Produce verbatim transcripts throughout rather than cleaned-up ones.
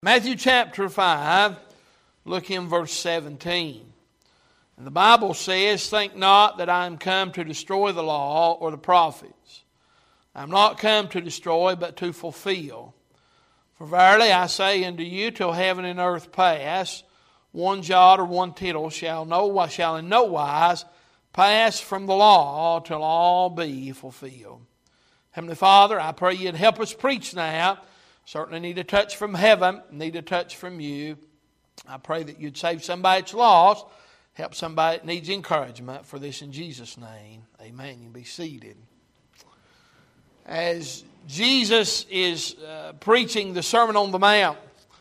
Matthew chapter five, look in verse seventeen. And the Bible says, "Think not that I am come to destroy the law or the prophets. I am not come to destroy, but to fulfill. For verily I say unto you, till heaven and earth pass, one jot or one tittle shall no shall in no wise pass from the law till all be fulfilled." Heavenly Father, I pray you'd help us preach now. Certainly need a touch from heaven, need a touch from you. I pray that you'd save somebody that's lost, help somebody that needs encouragement. For this in Jesus' name, amen. You can be seated. As Jesus is uh, preaching the Sermon on the Mount,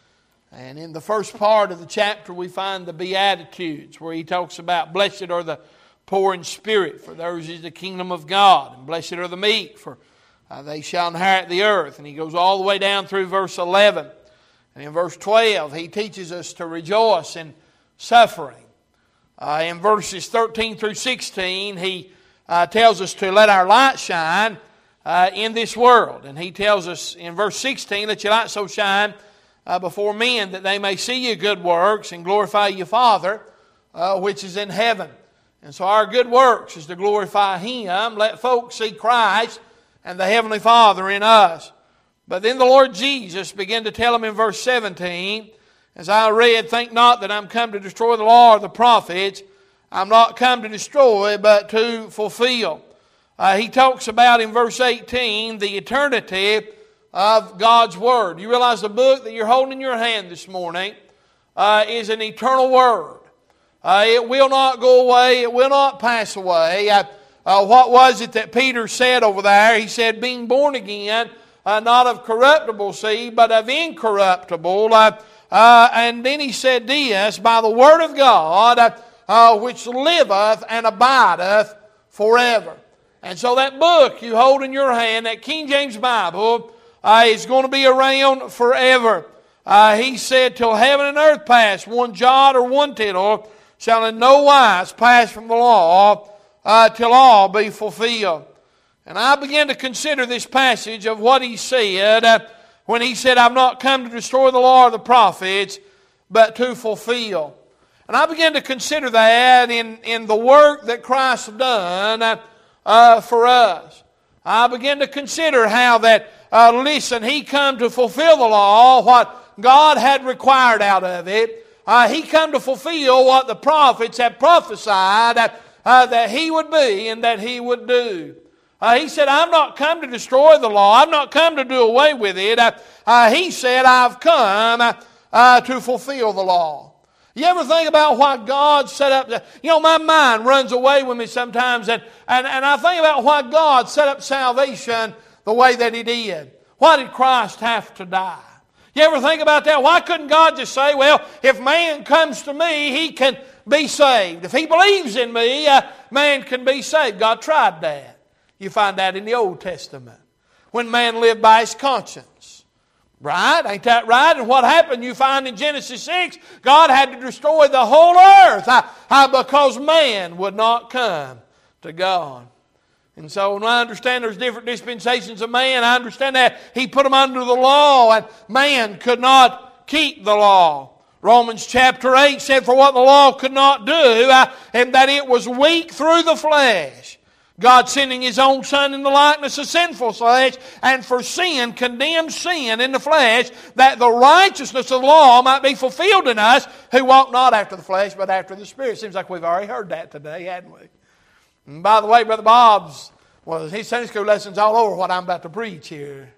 and in the first part of the chapter we find the Beatitudes, where he talks about blessed are the poor in spirit, for theirs is the kingdom of God, and blessed are the meek, for Uh, they shall inherit the earth. And he goes all the way down through verse eleven. And in verse twelve, he teaches us to rejoice in suffering. Uh, in verses thirteen through sixteen, he uh, tells us to let our light shine uh, in this world. And he tells us in verse sixteen, "Let your light so shine uh, before men that they may see your good works and glorify your Father uh, which is in heaven." And so our good works is to glorify Him. Let folks see Christ and the Heavenly Father in us. But then the Lord Jesus began to tell him in verse seventeen, as I read, "Think not that I'm come to destroy the law or the prophets. I'm not come to destroy, but to fulfill." Uh, he talks about in verse eighteen the eternity of God's Word. You realize the book that you're holding in your hand this morning uh, is an eternal Word. Uh, it will not go away. It will not pass away. Uh, Uh, what was it that Peter said over there? He said, "Being born again, uh, not of corruptible seed, but of incorruptible." Uh, uh, and then he said this, "By the word of God, uh, uh, which liveth and abideth forever." And so that book you hold in your hand, that King James Bible, uh, is going to be around forever. Uh, he said, "Till heaven and earth pass, one jot or one tittle shall in no wise pass from the law, Uh, till all be fulfilled." And I began to consider this passage of what he said uh, when he said, "I've not come to destroy the law or the prophets, but to fulfill." And I began to consider that in, in the work that Christ had done uh, uh, for us. I began to consider how that, uh, listen, He come to fulfill the law, what God had required out of it. Uh, he come to fulfill what the prophets had prophesied uh, Uh, that He would be and that He would do. Uh, he said, "I've not come to destroy the law. I've not come to do away with it." Uh, uh, he said, "I've come uh, uh, to fulfill the law." You ever think about why God set up... The, you know, my mind runs away with me sometimes, and, and, and I think about why God set up salvation the way that He did. Why did Christ have to die? You ever think about that? Why couldn't God just say, "Well, if man comes to me, he can be saved. If he believes in me, uh, man can be saved"? God tried that. You find that in the Old Testament. When man lived by his conscience. Right? Ain't that right? And what happened? You find in Genesis six, God had to destroy the whole earth uh, uh, because man would not come to God. And so when I understand there's different dispensations of man, I understand that He put them under the law, and man could not keep the law. Romans chapter eight said, "For what the law could not do, uh, and that it was weak through the flesh, God sending His own Son in the likeness of sinful flesh, and for sin condemned sin in the flesh, that the righteousness of the law might be fulfilled in us, who walk not after the flesh, but after the Spirit." Seems like we've already heard that today, hadn't we? And by the way, Brother Bob's, well, his Sunday school lesson's all over what I'm about to preach here.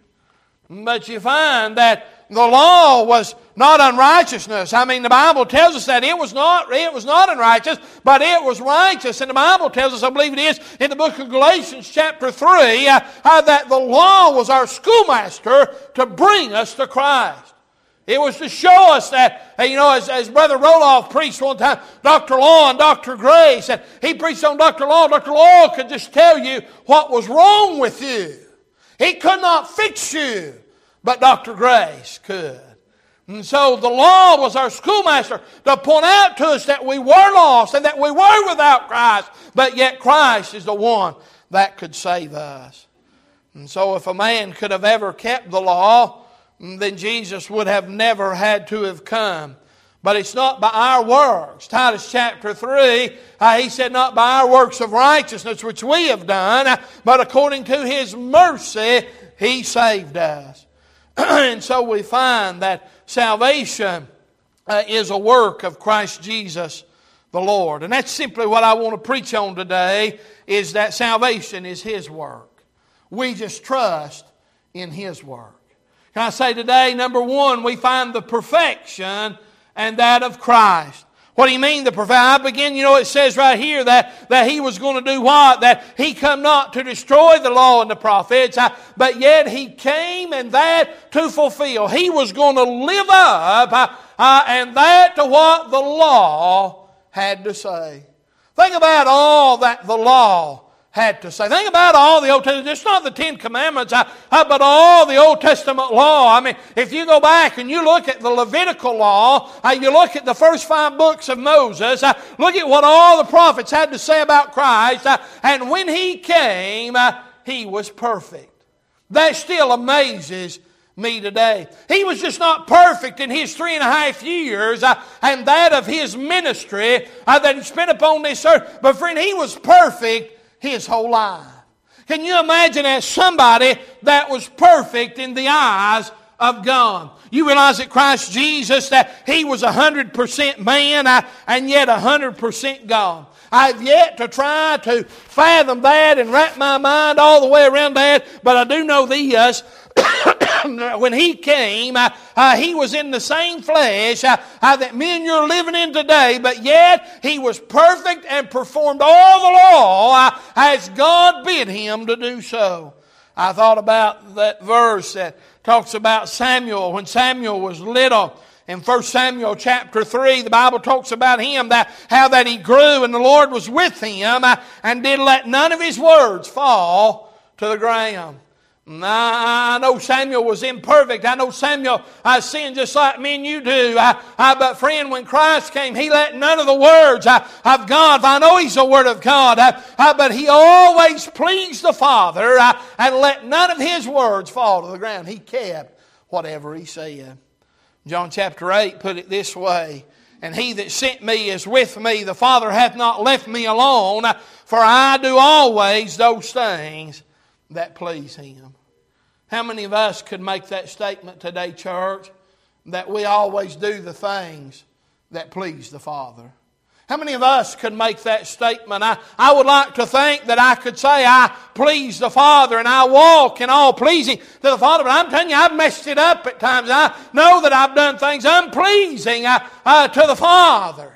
But you find that the law was not unrighteousness. I mean, the Bible tells us that it was not, it was not unrighteous, but it was righteous. And the Bible tells us, I believe it is, in the book of Galatians chapter three, uh, uh, that the law was our schoolmaster to bring us to Christ. It was to show us that, you know, as, as Brother Roloff preached one time, Doctor Law and Doctor Grace, and he preached on Doctor Law. Doctor Law could just tell you what was wrong with you. He could not fix you, but Doctor Grace could. And so the law was our schoolmaster to point out to us that we were lost and that we were without Christ, but yet Christ is the one that could save us. And so if a man could have ever kept the law, then Jesus would have never had to have come. But it's not by our works. Titus chapter three, uh, he said, not by our works of righteousness which we have done, uh, but according to His mercy, He saved us. And so we find that salvation uh, is a work of Christ Jesus the Lord. And that's simply what I want to preach on today, is that salvation is His work. We just trust in His work. Can I say today, number one, we find the perfection and that of Christ. What do you mean the perfection? I begin, you know, it says right here that, that He was going to do what? That He come not to destroy the law and the prophets, uh, but yet He came and that to fulfill. He was going to live up uh, uh, and that to what the law had to say. Think about all that the law had to say. Think about all the Old Testament, just not the Ten Commandments, uh, uh, but all the Old Testament law. I mean, if you go back and you look at the Levitical law, uh, you look at the first five books of Moses, uh, look at what all the prophets had to say about Christ, uh, and when He came, uh, He was perfect. That still amazes me today. He was just not perfect in His three and a half years uh, and that of His ministry uh, that He spent upon this earth, but friend, He was perfect His whole life. Can you imagine as somebody that was perfect in the eyes of God? You realize that Christ Jesus, that He was one hundred percent man uh, and yet one hundred percent God. I've yet to try to fathom that and wrap my mind all the way around that, but I do know this. When He came, uh, uh, He was in the same flesh uh, uh, that me and you are living in today, but yet He was perfect and performed all the law uh, as God bid Him to do so. I thought about that verse that talks about Samuel. When Samuel was little, in First Samuel chapter three, the Bible talks about him, that how that he grew and the Lord was with him uh, and did let none of his words fall to the ground. I know Samuel was imperfect. I know Samuel uh, sinned just like me and you do. Uh, uh, but friend, when Christ came, He let none of the words uh, of God, I know He's the Word of God, uh, uh, but He always pleased the Father uh, and let none of His words fall to the ground. He kept whatever He said. John chapter eight put it this way, and He that sent me is with me. The Father hath not left me alone, for I do always those things that please Him. How many of us could make that statement today, church, that we always do the things that please the Father? How many of us could make that statement? I, I would like to think that I could say I please the Father and I walk in all pleasing to the Father, but I'm telling you, I've messed it up at times. I know that I've done things unpleasing uh, uh, to the Father.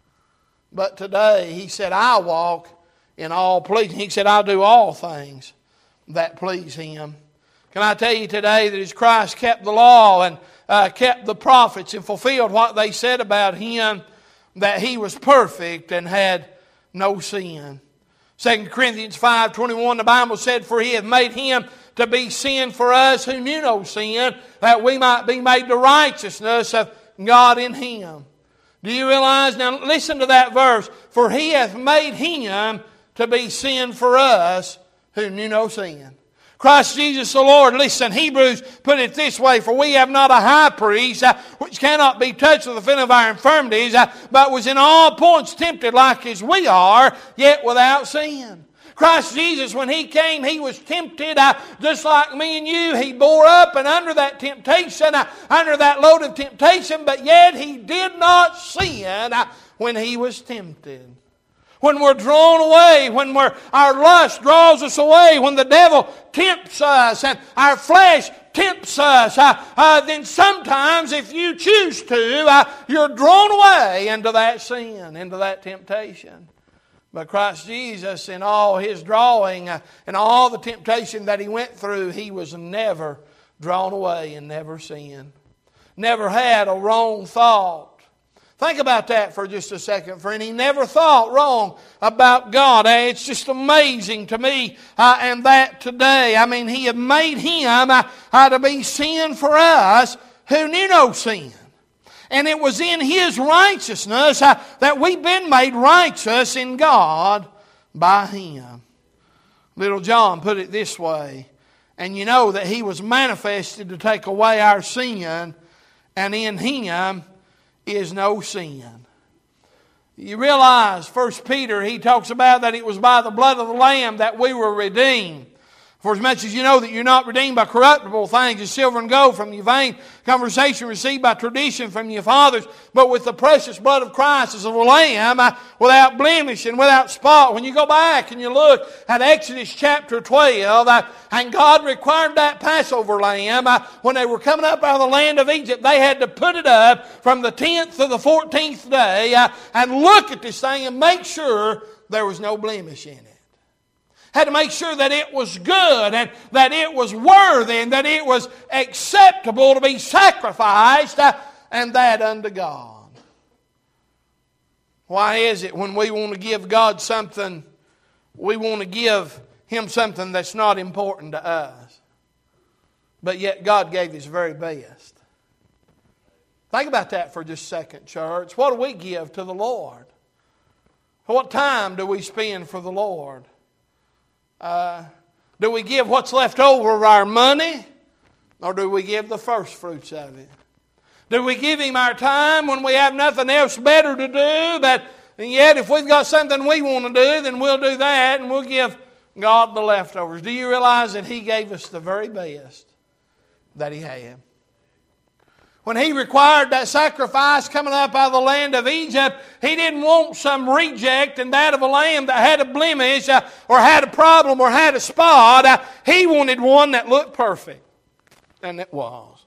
But today, He said, I walk in all pleasing. He said, I'll do all things that please Him. Can I tell you today that as Christ kept the law and uh, kept the prophets and fulfilled what they said about Him, that He was perfect and had no sin. Second Corinthians five twenty-one, the Bible said, for He hath made Him to be sin for us who knew no sin, that we might be made the righteousness of God in Him. Do you realize? Now listen to that verse. For He hath made Him to be sin for us who knew no sin. Christ Jesus the Lord. Listen, Hebrews put it this way, for we have not a high priest uh, which cannot be touched with the feeling of our infirmities, uh, but was in all points tempted like as we are, yet without sin. Christ Jesus, when He came, He was tempted uh, just like me and you. He bore up and under that temptation, uh, under that load of temptation, but yet He did not sin uh, when He was tempted. When we're drawn away, when we're, our lust draws us away, when the devil tempts us and our flesh tempts us, uh, uh, then sometimes if you choose to, uh, you're drawn away into that sin, into that temptation. But Christ Jesus, in all His drawing uh, and all the temptation that He went through, He was never drawn away and never sinned. Never had a wrong thought. Think about that for just a second, friend. He never thought wrong about God. It's just amazing to me uh, and that today. I mean, He had made Him uh, uh, to be sin for us who knew no sin. And it was in His righteousness uh, that we've been made righteous in God by Him. Little John put it this way And you know that He was manifested to take away our sin, and in Him is no sin. You realize, First Peter, he talks about that it was by the blood of the Lamb that we were redeemed. For as much as you know that you're not redeemed by corruptible things as silver and gold from your vain conversation received by tradition from your fathers, but with the precious blood of Christ as of a lamb, uh, without blemish and without spot. When you go back and you look at Exodus chapter twelve, uh, and God required that Passover lamb, uh, when they were coming up out of the land of Egypt, they had to put it up from the tenth to the fourteenth day uh, and look at this thing and make sure there was no blemish in it. Had to make sure that it was good and that it was worthy and that it was acceptable to be sacrificed, uh, and that unto God. Why is it when we want to give God something, we want to give Him something that's not important to us? But yet God gave His very best. Think about that for just a second, church. What do we give to the Lord? What time do we spend for the Lord? Uh, do we give what's left over of our money? Or do we give the first fruits of it? Do we give Him our time when we have nothing else better to do? But yet if we've got something we want to do, then we'll do that and we'll give God the leftovers. Do you realize that He gave us the very best that He had? When He required that sacrifice coming up out of the land of Egypt, He didn't want some reject and that of a lamb that had a blemish uh, or had a problem or had a spot. Uh, he wanted one that looked perfect. And it was.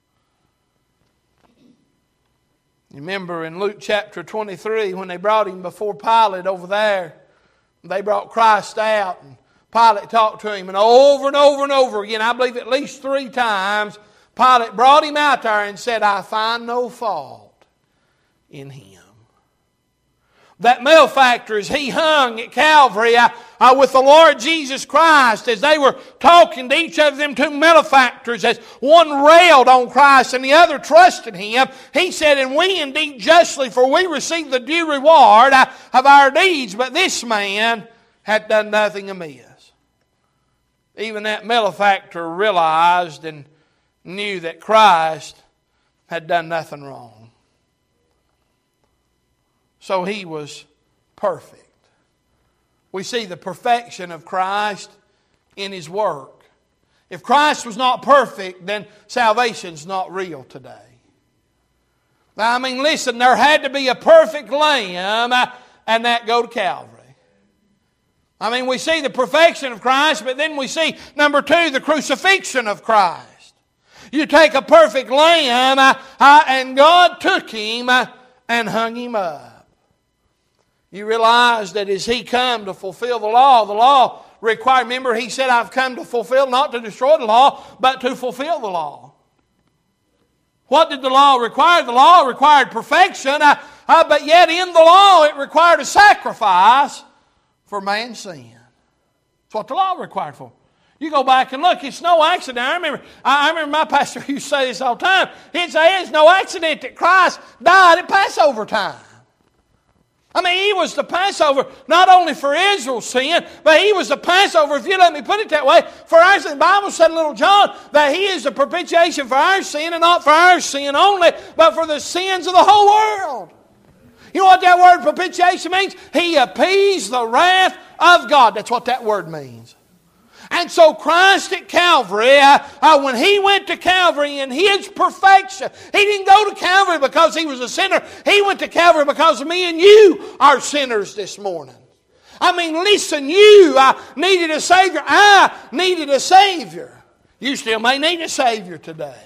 You remember in Luke chapter twenty-three when they brought Him before Pilate over there, they brought Christ out and Pilate talked to Him, and over and over and over again, I believe at least three times, Pilate brought Him out there and said, I find no fault in Him. That malefactor, as He hung at Calvary uh, uh, with the Lord Jesus Christ, as they were talking to each of them two malefactors, as one railed on Christ and the other trusted Him, He said, and we indeed justly, for we receive the due reward uh, of our deeds, but this man had done nothing amiss. Even that malefactor realized and knew that Christ had done nothing wrong. So He was perfect. We see the perfection of Christ in His work. If Christ was not perfect, then salvation's not real today. Now, I mean, listen, there had to be a perfect lamb, and that go to Calvary. I mean, we see the perfection of Christ, but then we see, number two, the crucifixion of Christ. You take a perfect lamb, uh, uh, and God took Him uh, and hung Him up. You realize that as He come to fulfill the law, the law required, remember He said, I've come to fulfill, not to destroy the law, but to fulfill the law. What did the law require? The law required perfection, uh, uh, but yet in the law it required a sacrifice for man's sin. That's what the law required for. You go back and look, it's no accident. I remember I remember my pastor used to say this all the time. He'd say it's no accident that Christ died at Passover time. I mean, He was the Passover not only for Israel's sin, but He was the Passover, if you let me put it that way, for our sin. The Bible said in little John that He is the propitiation for our sin, and not for our sin only, but for the sins of the whole world. You know what that word propitiation means? He appeased the wrath of God. That's what that word means. And so Christ at Calvary, uh, uh, when He went to Calvary in His perfection, He didn't go to Calvary because He was a sinner. He went to Calvary because me and you are sinners this morning. I mean, listen, you uh, needed a Savior. I needed a Savior. You still may need a Savior today.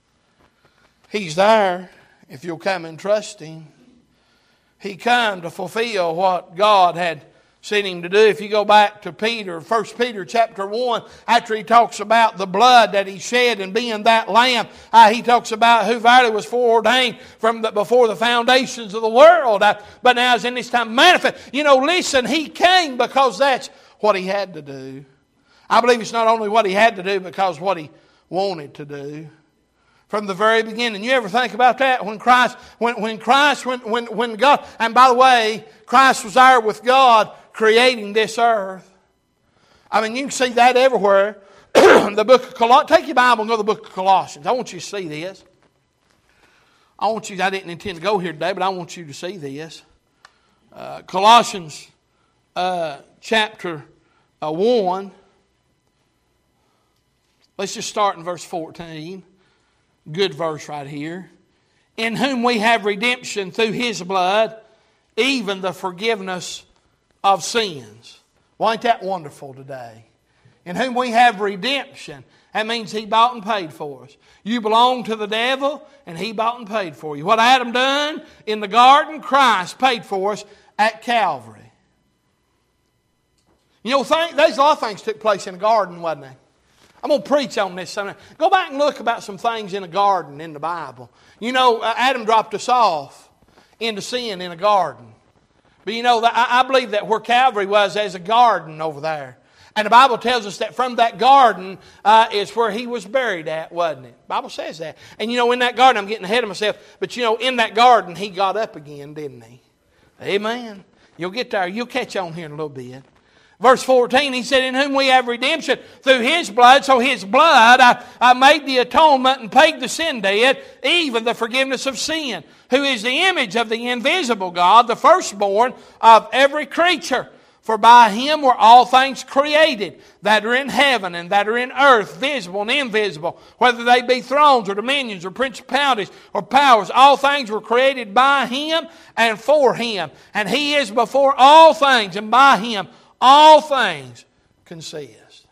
He's there if you'll come and trust Him. He come to fulfill what God had sent Him to do. If you go back to Peter, First Peter chapter one, after he talks about the blood that He shed and being that lamb, uh, he talks about who verily was foreordained from the, before the foundations of the world, uh, but now is in this time manifest. You know, listen, He came because that's what He had to do. I believe it's not only what He had to do, because what He wanted to do. From the very beginning. You ever think about that? When Christ, when, when Christ, when, when, when God, and by the way, Christ was there with God creating this earth. I mean, you can see that everywhere. the book of Colossians. Take your Bible and go to the book of Colossians. I want you to see this. I want you, I didn't intend to go here today, but I want you to see this. Uh, Colossians uh, chapter uh, one. Let's just start in verse fourteen. Good verse right here. In whom we have redemption through His blood, even the forgiveness of sins. Well, ain't that wonderful today? In whom we have redemption. That means He bought and paid for us. You belong to the devil, and He bought and paid for you. What Adam done in the garden, Christ paid for us at Calvary. You know, th- there's a lot of things took place in the garden, wasn't there? I'm going to preach on this Sunday. Go back and look about some things in a garden in the Bible. You know, Adam dropped us off into sin in a garden. But you know, I believe that where Calvary was, there's a garden over there. And the Bible tells us that from that garden uh, is where He was buried at, wasn't it? The Bible says that. And you know, in that garden, I'm getting ahead of myself, but you know, in that garden, He got up again, didn't He? Amen. You'll get there. You'll catch on here in a little bit. Verse fourteen, He said, in whom we have redemption through His blood. So His blood I, I made the atonement and paid the sin debt, even the forgiveness of sin, who is the image of the invisible God, the firstborn of every creature. For by Him were all things created, that are in heaven and that are in earth, visible and invisible, whether they be thrones or dominions or principalities or powers. All things were created by Him and for Him. And He is before all things, and by Him all things consist.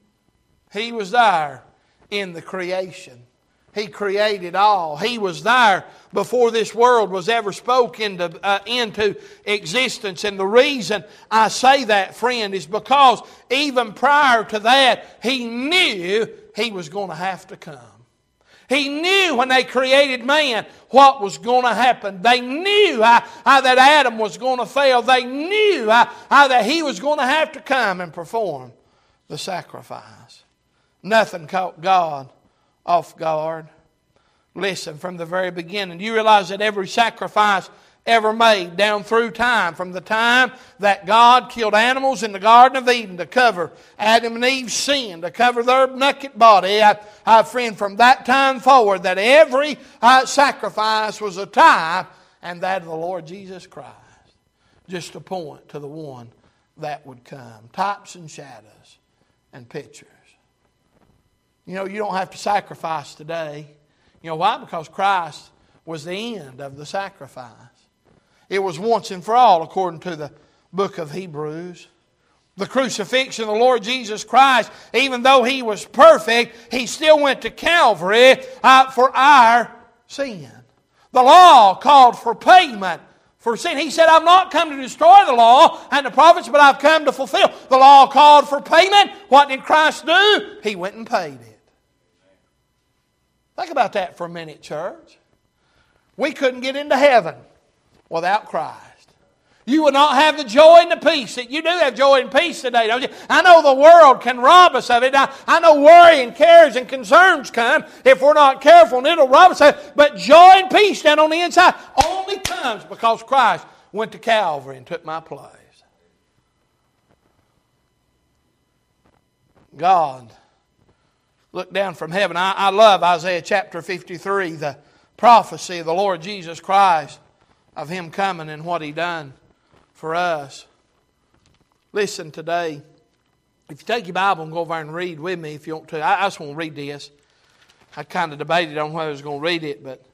He was there in the creation. He created all. He was there before this world was ever spoke into, uh, into existence. And the reason I say that, friend, is because even prior to that, He knew He was going to have to come. He knew when they created man what was going to happen. They knew how, how that Adam was going to fail. They knew how, how that he was going to have to come and perform the sacrifice. Nothing caught God off guard. Listen, from the very beginning, do you realize that every sacrifice ever made down through time, from the time that God killed animals in the Garden of Eden to cover Adam and Eve's sin, to cover their naked body, I, I friend, from that time forward, that every uh, sacrifice was a type, and that of the Lord Jesus Christ, just to point to the one that would come. Types and shadows and pictures. You know, you don't have to sacrifice today. You know why? Because Christ was the end of the sacrifice. It was once and for all, according to the book of Hebrews. The crucifixion of the Lord Jesus Christ, even though He was perfect, He still went to Calvary uh, for our sin. The law called for payment for sin. He said, I've not come to destroy the law and the prophets, but I've come to fulfill. The law called for payment. What did Christ do? He went and paid it. Think about that for a minute, church. We couldn't get into heaven without Christ. You will not have the joy and the peace that you do have joy and peace today, don't you? I know the world can rob us of it. I, I know worry and cares and concerns come if we're not careful, and it'll rob us of it. But joy and peace down on the inside only comes because Christ went to Calvary and took my place. God looked down from heaven. I, I love Isaiah chapter fifty-three, the prophecy of the Lord Jesus Christ, of Him coming and what He done for us. Listen today, if you take your Bible and go over and read with me if you want to. I, I just want to read this. I kind of debated on whether I was going to read it, but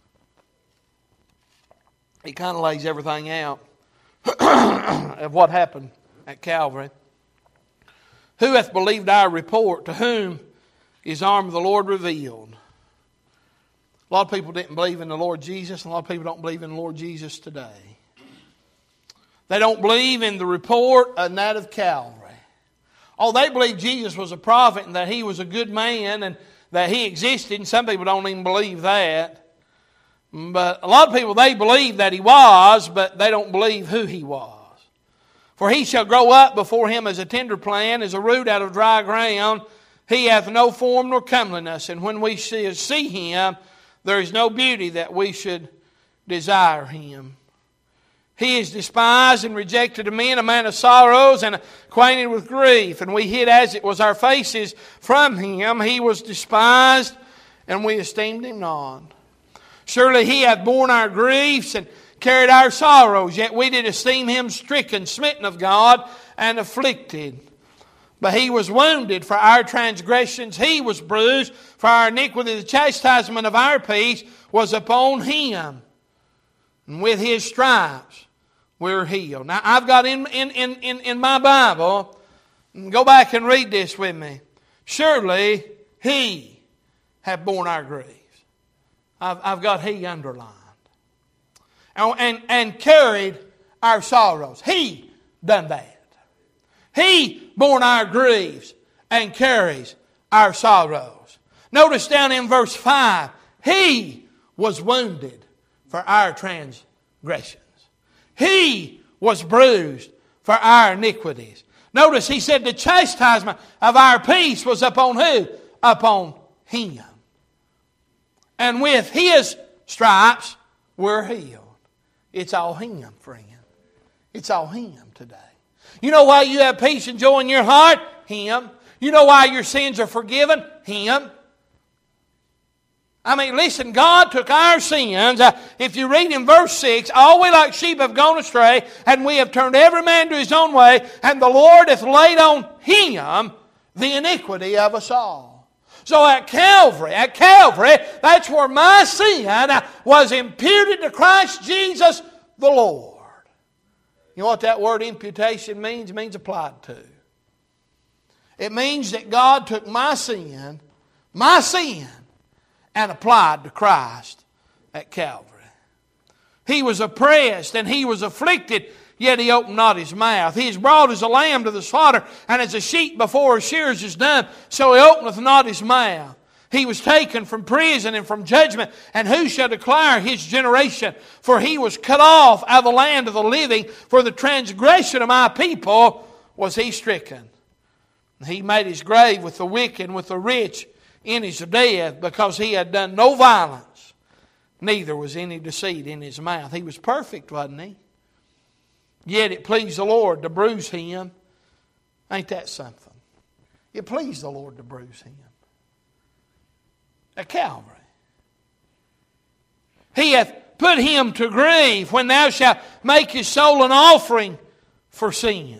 it kind of lays everything out of what happened at Calvary. Who hath believed our report? To whom is the arm of the Lord revealed? A lot of people didn't believe in the Lord Jesus, and a lot of people don't believe in the Lord Jesus today. They don't believe in the report and that of Calvary. Oh, they believe Jesus was a prophet and that He was a good man and that He existed, and some people don't even believe that. But a lot of people, they believe that He was, but they don't believe who He was. For He shall grow up before Him as a tender plant, as a root out of dry ground. He hath no form nor comeliness, and when we see, see Him, there is no beauty that we should desire Him. He is despised and rejected of men, a man of sorrows and acquainted with grief. And we hid as it was our faces from Him. He was despised, and we esteemed Him not. Surely He hath borne our griefs and carried our sorrows, yet we did esteem Him stricken, smitten of God, and afflicted. But He was wounded for our transgressions. He was bruised for our iniquity. The chastisement of our peace was upon Him. And with His stripes we're healed. Now I've got in, in, in, in, in my Bible, go back and read this with me. Surely He hath borne our griefs. I've, I've got He underlined. And, and, and carried our sorrows. He done that. He borne our griefs and carries our sorrows. Notice down in verse five, He was wounded for our transgressions. He was bruised for our iniquities. Notice He said the chastisement of our peace was upon who? Upon Him. And with His stripes we're healed. It's all Him, friend. It's all Him today. You know why you have peace and joy in your heart? Him. You know why your sins are forgiven? Him. I mean, listen, God took our sins. Uh, if you read in verse six, all we like sheep have gone astray, and we have turned every man to his own way, and the Lord hath laid on Him the iniquity of us all. So at Calvary, at Calvary, that's where my sin was imputed to Christ Jesus the Lord. You know what that word imputation means? It means applied to. It means that God took my sin, my sin, and applied to Christ at Calvary. He was oppressed and He was afflicted, yet He opened not His mouth. He is brought as a lamb to the slaughter, and as a sheep before her shearers is dumb, so He openeth not His mouth. He was taken from prison and from judgment, and who shall declare His generation? For He was cut off out of the land of the living. For the transgression of my people was He stricken. He made His grave with the wicked and with the rich in His death, because He had done no violence, neither was any deceit in His mouth. He was perfect, wasn't He? Yet it pleased the Lord to bruise Him. Ain't that something? It pleased the Lord to bruise Him. At Calvary. He hath put Him to grief when thou shalt make His soul an offering for sin.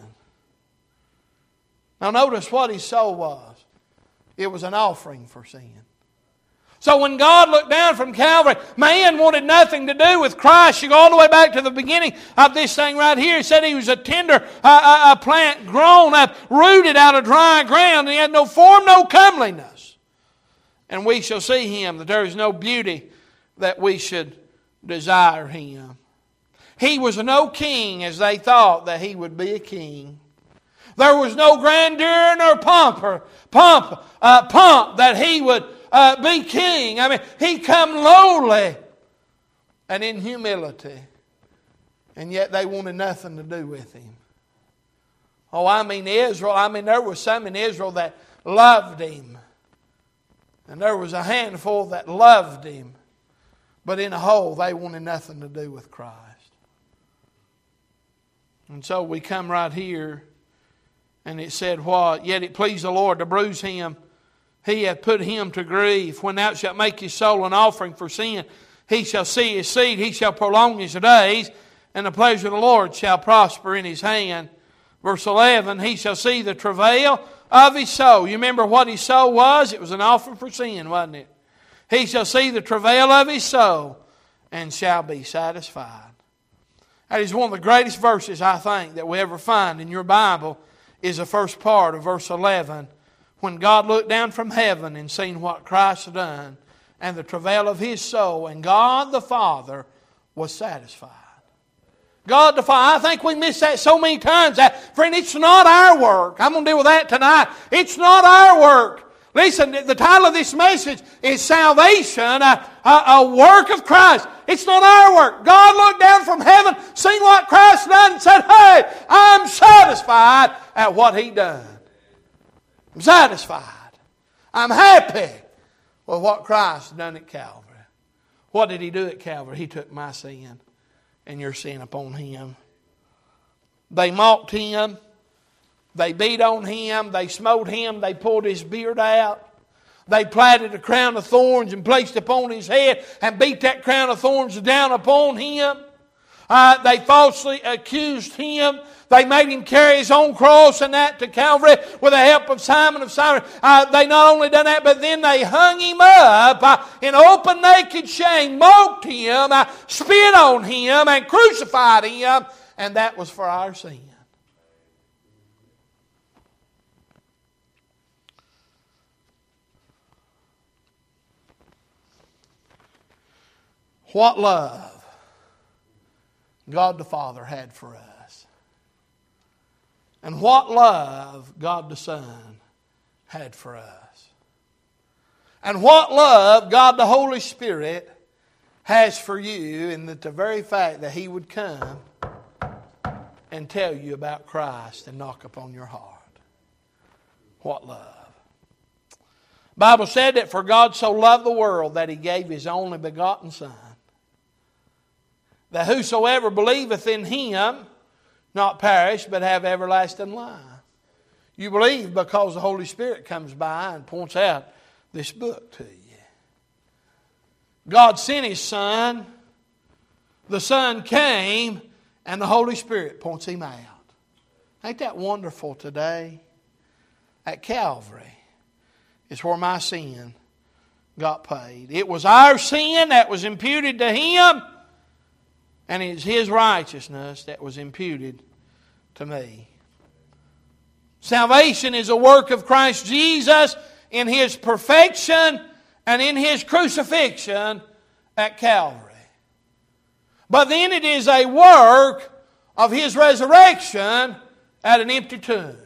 Now notice what His soul was. It was an offering for sin. So when God looked down from Calvary, man wanted nothing to do with Christ. You go all the way back to the beginning of this thing right here. He said He was a tender uh, a plant grown up, rooted out of dry ground, and He had no form, no comeliness. And we shall see Him, that there is no beauty that we should desire Him. He was no king as they thought that He would be a king. There was no grandeur nor pomp, or pomp, uh, pomp that He would uh, be king. I mean, He come lowly and in humility. And yet they wanted nothing to do with Him. Oh, I mean Israel. I mean there was some in Israel that loved Him. And there was a handful that loved Him. But in a whole, they wanted nothing to do with Christ. And so we come right here. And it said what? Yet it pleased the Lord to bruise Him. He hath put Him to grief. When thou shalt make His soul an offering for sin, He shall see His seed. He shall prolong His days. And the pleasure of the Lord shall prosper in His hand. Verse eleven, He shall see the travail of His soul. You remember what His soul was? It was an offering for sin, wasn't it? He shall see the travail of His soul and shall be satisfied. That is one of the greatest verses, I think, that we ever find in your Bible. Is the first part of verse eleven. When God looked down from heaven and seen what Christ had done, and the travail of His soul, and God the Father was satisfied. God the Father, I think we miss that so many times. That, friend, it's not our work. I'm going to deal with that tonight. It's not our work. Listen, the title of this message is Salvation, a, a, a work of Christ. It's not our work. God looked down from heaven, seen what Christ done, and said, hey, I'm satisfied at what He done. I'm satisfied. I'm happy with what Christ done at Calvary. What did He do at Calvary? He took my sin and your sin upon Him. They mocked Him. They beat on Him. They smote Him. They pulled His beard out. They plaited a crown of thorns and placed upon His head and beat that crown of thorns down upon Him. Uh, they falsely accused Him. They made Him carry His own cross and that to Calvary with the help of Simon of Cyrene. Uh, they not only done that, but then they hung Him up uh, in open naked shame, mocked Him, uh, spit on Him, and crucified Him. And that was for our sin. What love God the Father had for us. And what love God the Son had for us. And what love God the Holy Spirit has for you, in that the very fact that He would come and tell you about Christ and knock upon your heart. What love. The Bible said that for God so loved the world that He gave His only begotten Son, that whosoever believeth in Him not perish, but have everlasting life. You believe because the Holy Spirit comes by and points out this book to you. God sent His Son. The Son came, and the Holy Spirit points Him out. Ain't that wonderful today? At Calvary is where my sin got paid. It was our sin that was imputed to Him, and it's His righteousness that was imputed to me. Salvation is a work of Christ Jesus in His perfection and in His crucifixion at Calvary. But then it is a work of His resurrection at an empty tomb.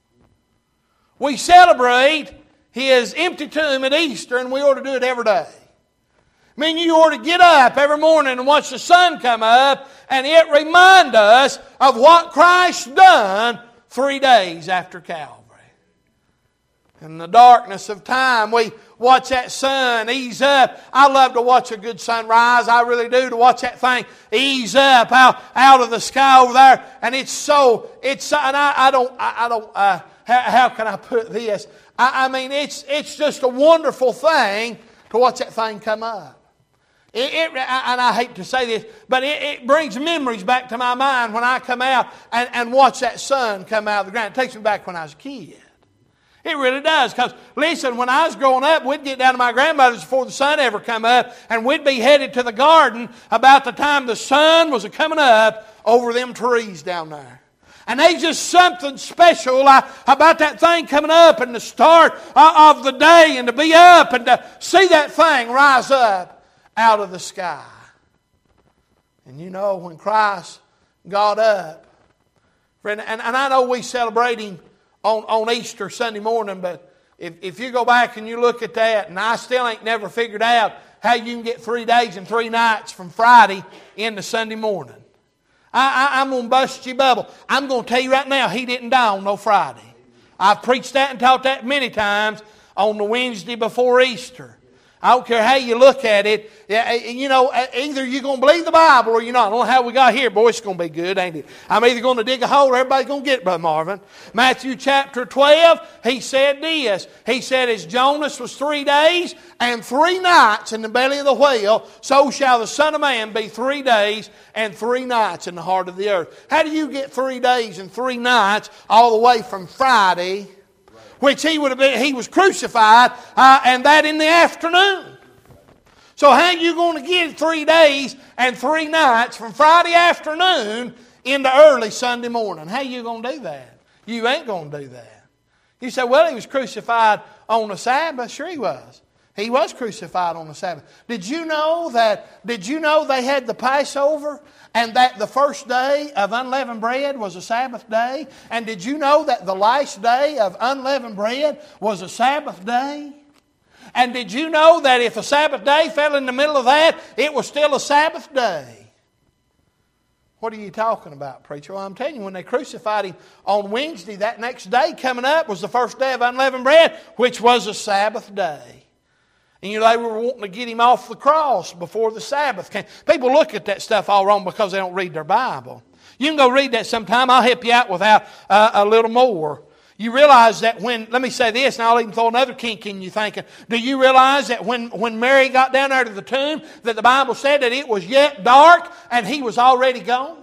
We celebrate His empty tomb at Easter, and we ought to do it every day. I mean, you ought to get up every morning and watch the sun come up, and it reminds us of what Christ done three days after Calvary. In the darkness of time, we watch that sun ease up. I love to watch a good sunrise. I really do, to watch that thing ease up out, out of the sky over there. And it's so, it's, and I, I don't, I, I don't, uh, how, how can I put this? I, I mean, it's, it's just a wonderful thing to watch that thing come up. It, it, and I hate to say this, but it, it brings memories back to my mind when I come out and, and watch that sun come out of the ground. It takes me back when I was a kid. It really does. Because, listen, when I was growing up, we'd get down to my grandmother's before the sun ever come up, and we'd be headed to the garden about the time the sun was coming up over them trees down there. And there's just something special uh, about that thing coming up and the start uh, of the day, and to be up and to see that thing rise up out of the sky. And you know, when Christ got up, friend, and, and I know we celebrate Him on, on Easter Sunday morning, but if, if you go back and you look at that, and I still ain't never figured out how you can get three days and three nights from Friday into Sunday morning. I, I, I'm going to bust your bubble. I'm going to tell you right now, He didn't die on no Friday. I've preached that and taught that many times on the Wednesday before Easter. I don't care how you look at it. You know, either you're going to believe the Bible or you're not. I don't know how we got here. Boy, it's going to be good, ain't it? I'm either going to dig a hole or everybody's going to get it, Brother Marvin. Matthew chapter twelve, He said this. He said, as Jonas was three days and three nights in the belly of the whale, so shall the Son of Man be three days and three nights in the heart of the earth. How do you get three days and three nights all the way from Friday, which he would have been, he was crucified, uh, and that in the afternoon? So how are you going to get three days and three nights from Friday afternoon into early Sunday morning? How are you going to do that? You ain't going to do that. You say, well, He was crucified on the Sabbath. Sure He was. He was crucified on the Sabbath. Did you know that, did you know they had the Passover, and that the first day of unleavened bread was a Sabbath day? And did you know that the last day of unleavened bread was a Sabbath day? And did you know that if a Sabbath day fell in the middle of that, it was still a Sabbath day? What are you talking about, preacher? Well, I'm telling you, when they crucified Him on Wednesday, that next day coming up was the first day of unleavened bread, which was a Sabbath day. And you know, they were wanting to get Him off the cross before the Sabbath came. People look at that stuff all wrong because they don't read their Bible. You can go read that sometime. I'll help you out without uh, a little more. You realize that when, let me say this, and I'll even throw another kink in you thinking, do you realize that when, when Mary got down there to the tomb, that the Bible said that it was yet dark and He was already gone?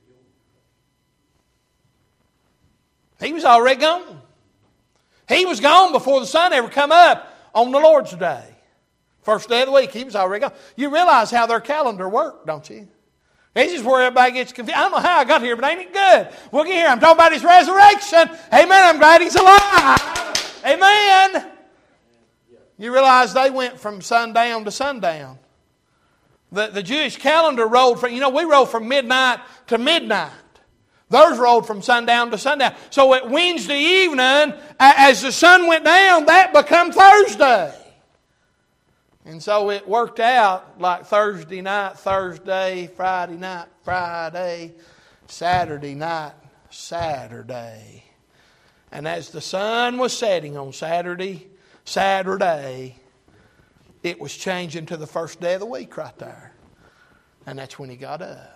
He was already gone. He was gone before the sun ever come up on the Lord's Day. First day of the week, He was already gone. You realize how their calendar worked, don't you? This is where everybody gets confused. I don't know how I got here, but ain't it good? We'll get here. I'm talking about His resurrection. Amen. I'm glad He's alive. Amen. You realize they went from sundown to sundown. The, the Jewish calendar rolled from, you know, we roll from midnight to midnight. Theirs rolled from sundown to sundown. So at Wednesday evening, as the sun went down, that became Thursday. And so it worked out like Thursday night, Thursday, Friday night, Friday, Saturday night, Saturday. And as the sun was setting on Saturday, Saturday, it was changing to the first day of the week right there. And that's when He got up.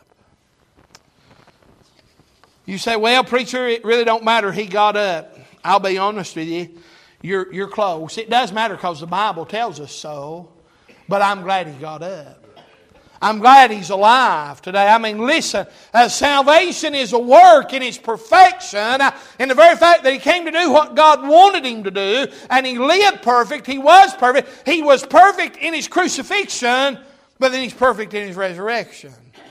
You say, well, preacher, it really don't matter. He got up. I'll be honest with you. You're, you're close. It does matter because the Bible tells us so. But I'm glad He got up. I'm glad He's alive today. I mean, listen, uh, salvation is a work in its perfection. Uh, in the very fact that He came to do what God wanted Him to do. And He lived perfect. He was perfect. He was perfect in His crucifixion. But then He's perfect in His resurrection.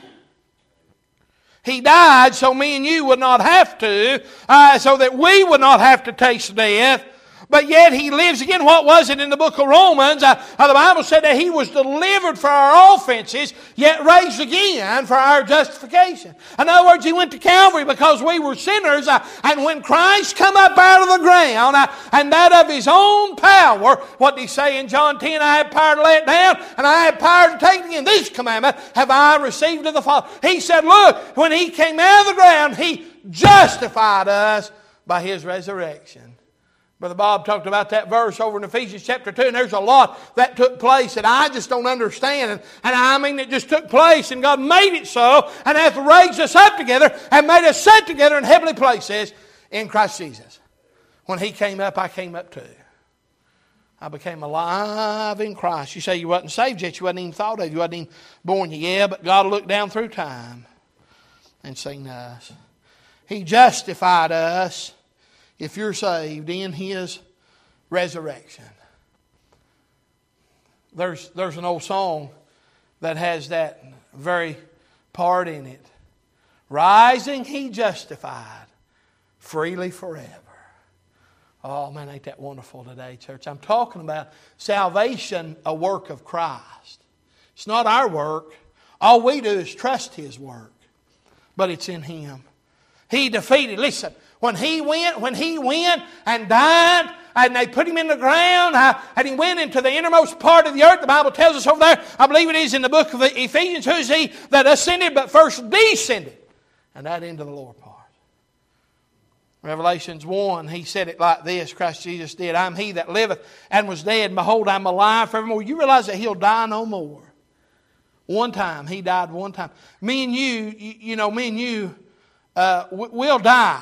He died so me and you would not have to. Uh, so that we would not have to taste death. But yet He lives again. What was it in the book of Romans? Uh, the Bible said that He was delivered for our offenses, yet raised again for our justification. In other words, He went to Calvary because we were sinners. Uh, and when Christ come up out of the ground, uh, and that of His own power, what did He say in John ten? I have power to lay it down, and I have power to take it again. This commandment have I received of the Father. He said, look, when He came out of the ground, He justified us by His resurrection. Brother Bob talked about that verse over in Ephesians chapter two, and there's a lot that took place that I just don't understand. And, and I mean, it just took place, and God made it so, and hath raised us up together, and made us sit together in heavenly places in Christ Jesus. When He came up, I came up too. I became alive in Christ. You say you wasn't saved yet, you wasn't even thought of, you wasn't even born yet. Yeah, but God looked down through time and seen us. He justified us. If you're saved in His resurrection. There's, there's an old song that has that very part in it. Rising He justified, freely forever. Oh man, ain't that wonderful today, church. I'm talking about salvation, a work of Christ. It's not our work. All we do is trust His work. But it's in Him. He defeated, listen, When he went, when he went and died, and they put Him in the ground, uh, and He went into the innermost part of the earth, the Bible tells us over there, I believe it is in the book of Ephesians, who is He that ascended but first descended? And that into the lower part. Revelations one, He said it like this, Christ Jesus did, I'm He that liveth and was dead, and behold, I'm alive forevermore. You realize that He'll die no more. One time, He died one time. Me and you, you, you know, me and you, uh, we'll die.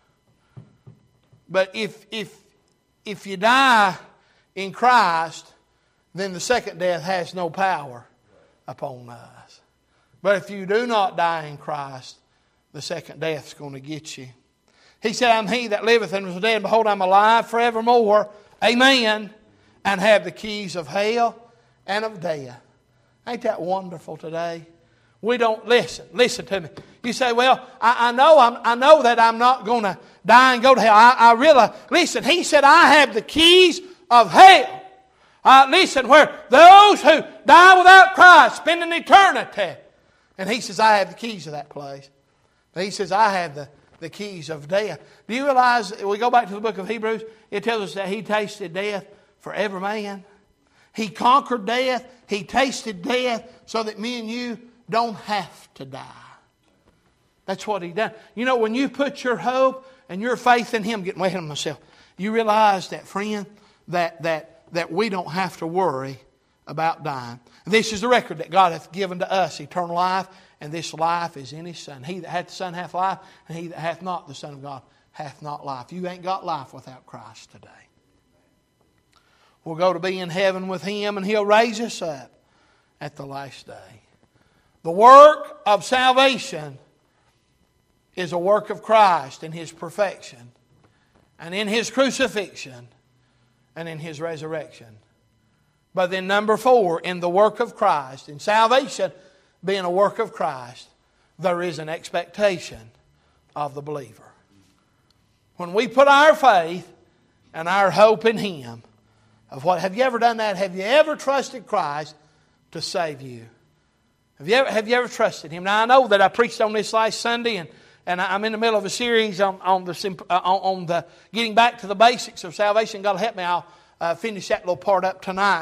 But if if if you die in Christ, then the second death has no power upon us. But if you do not die in Christ, the second death is going to get you. He said, I'm He that liveth and was dead, and behold, I'm alive forevermore. Amen. And have the keys of hell and of death. Ain't that wonderful today? We don't listen. Listen to me. You say, well, I, I know I'm, I know that I'm not going to die and go to hell. I, I realize, listen, He said, I have the keys of hell. Uh, listen, where those who die without Christ spend an eternity. And He says, I have the keys of that place. But He says, I have the, the keys of death. Do you realize, we go back to the book of Hebrews, it tells us that He tasted death for every man. He conquered death. He tasted death so that me and you don't have to die. That's what He done. You know, when you put your hope and your faith in Him, getting way ahead of myself, you realize that, friend, that that that we don't have to worry about dying. This is the record that God hath given to us, eternal life, and this life is in His Son. He that hath the Son hath life, and he that hath not the Son of God hath not life. You ain't got life without Christ today. We'll go to be in heaven with Him, and He'll raise us up at the last day. The work of salvation is a work of Christ in His perfection, and in His crucifixion, and in His resurrection. But then number four, in the work of Christ, in salvation being a work of Christ, there is an expectation of the believer. When we put our faith and our hope in Him, of what have you ever done that? Have you ever trusted Christ to save you? Have you ever, have you ever trusted Him? Now I know that I preached on this last Sunday, and, and I'm in the middle of a series on, on, the, uh, on the getting back to the basics of salvation. God will help me. I'll uh, finish that little part up tonight.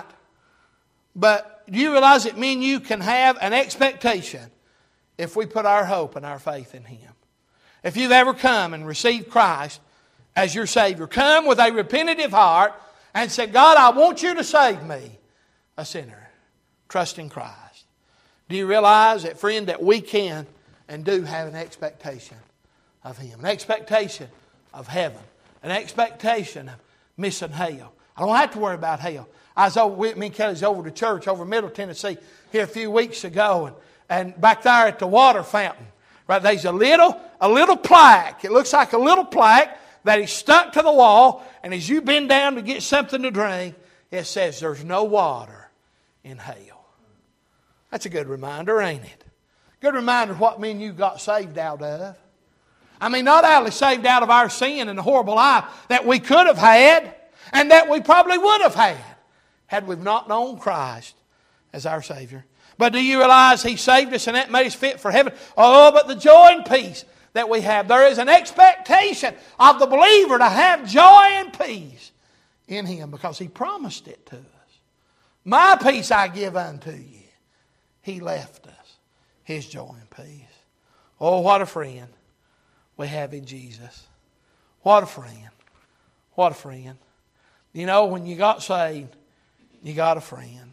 But do you realize that me and you can have an expectation if we put our hope and our faith in Him? If you've ever come and received Christ as your Savior, come with a repentant heart and say, God, I want you to save me, a sinner. Trust in Christ. Do you realize that, friend, that we can and do have an expectation of Him? An expectation of heaven. An expectation of missing hell. I don't have to worry about hell. I was over with me and Kelly's over to church over Middle Tennessee here a few weeks ago, and, and back there at the water fountain, right, there's a little, a little plaque. It looks like a little plaque that is stuck to the wall, and as you bend down to get something to drink, it says there's no water in hell. That's a good reminder, ain't it? Good reminder of what me and you got saved out of. I mean, not only saved out of our sin and the horrible life that we could have had, and that we probably would have had, had we not known Christ as our Savior. But do you realize He saved us and that made us fit for heaven? Oh, but the joy and peace that we have. There is an expectation of the believer to have joy and peace in Him because He promised it to us. My peace I give unto you. He left us His joy and peace. Oh, what a friend we have in Jesus. What a friend. What a friend. You know, when you got saved, you got a friend.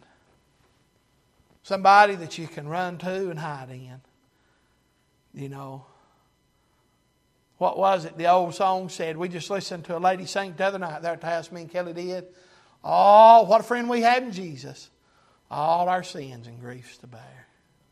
Somebody that you can run to and hide in. You know. What was it the old song said? We just listened to a lady sing the other night there at the house, me and Kelly did. Oh, what a friend we have in Jesus. All our sins and griefs to bear.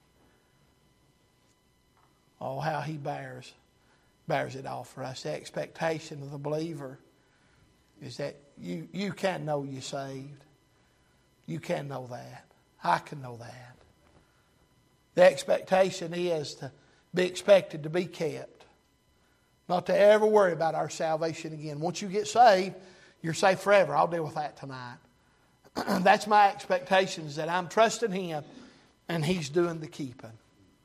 Oh, how He bears, bears it all for us. The expectation of the believer is that you, you can know you're saved. You can know that. I can know that. The expectation is to be expected to be kept. Not to ever worry about our salvation again. Once you get saved, you're saved forever. I'll deal with that tonight. That's my expectation, is that I'm trusting Him and He's doing the keeping.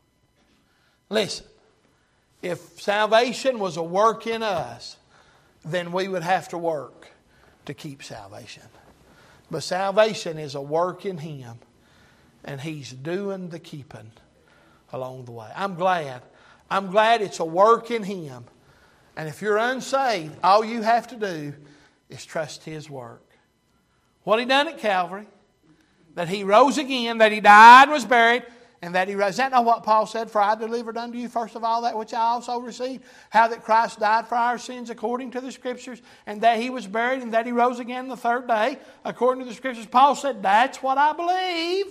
Listen, if salvation was a work in us, then we would have to work to keep salvation. But salvation is a work in Him, and He's doing the keeping along the way. I'm glad. I'm glad it's a work in Him. And if you're unsaved, all you have to do is trust His work. What He done at Calvary, that He rose again, that He died and was buried, and that He rose. Is that not what Paul said? For I delivered unto you first of all that which I also received, how that Christ died for our sins according to the Scriptures, and that He was buried, and that He rose again the third day according to the Scriptures. Paul said, that's what I believe.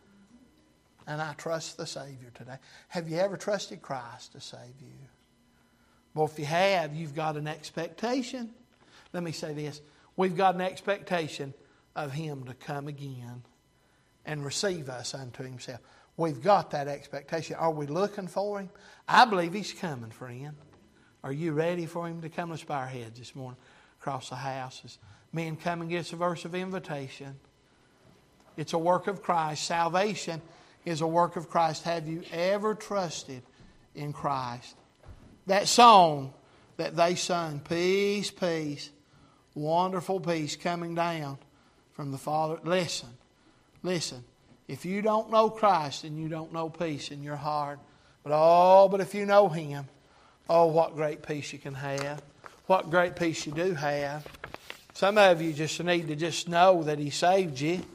And I trust the Savior today. Have you ever trusted Christ to save you? Well, if you have, you've got an expectation. Let me say this. We've got an expectation of Him to come again and receive us unto Himself. We've got that expectation. Are we looking for Him? I believe He's coming, friend. Are you ready for Him to come? Let's bow our heads this morning across the house as men come and give us a verse of invitation. It's a work of Christ. Salvation is a work of Christ. Have you ever trusted in Christ? That song that they sung, peace, peace, wonderful peace coming down from the Father. Listen, listen. If you don't know Christ, then you don't know peace in your heart. But oh, but if you know Him, oh, what great peace you can have. What great peace you do have. Some of you just need to just know that He saved you.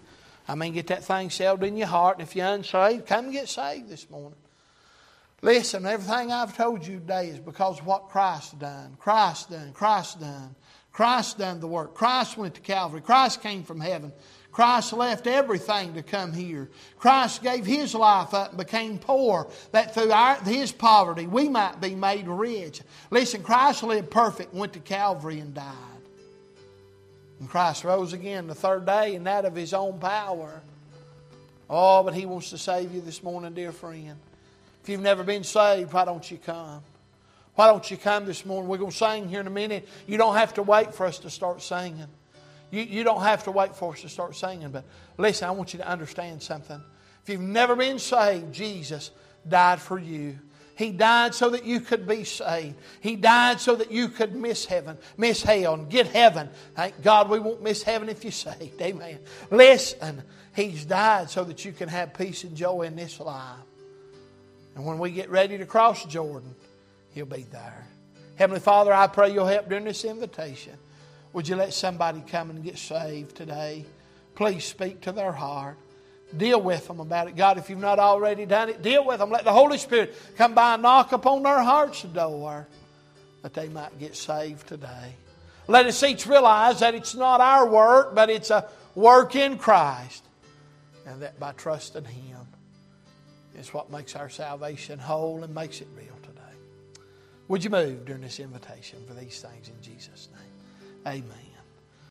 I mean, get that thing settled in your heart. And if you're unsaved, come and get saved this morning. Listen, everything I've told you today is because of what Christ done. Christ done. Christ done. Christ done the work. Christ went to Calvary. Christ came from heaven. Christ left everything to come here. Christ gave His life up and became poor, that through our, His poverty we might be made rich. Listen, Christ lived perfect, went to Calvary and died. And Christ rose again the third day, and that of His own power. Oh, but He wants to save you this morning, dear friend. If you've never been saved, why don't you come? Why don't you come this morning? We're going to sing here in a minute. You don't have to wait for us to start singing. You, you don't have to wait for us to start singing. But listen, I want you to understand something. If you've never been saved, Jesus died for you. He died so that you could be saved. He died so that you could miss heaven, miss hell, and get heaven. Thank God we won't miss heaven if you're saved. Amen. Listen, He's died so that you can have peace and joy in this life. And when we get ready to cross Jordan, He'll be there. Heavenly Father, I pray You'll help during this invitation. Would You let somebody come and get saved today? Please speak to their heart. Deal with them about it. God, if You've not already done it, deal with them. Let the Holy Spirit come by and knock upon their heart's door that they might get saved today. Let us each realize that it's not our work, but it's a work in Christ. And that by trusting Him is what makes our salvation whole and makes it real today. Would you move during this invitation for these things in Jesus' name? Amen.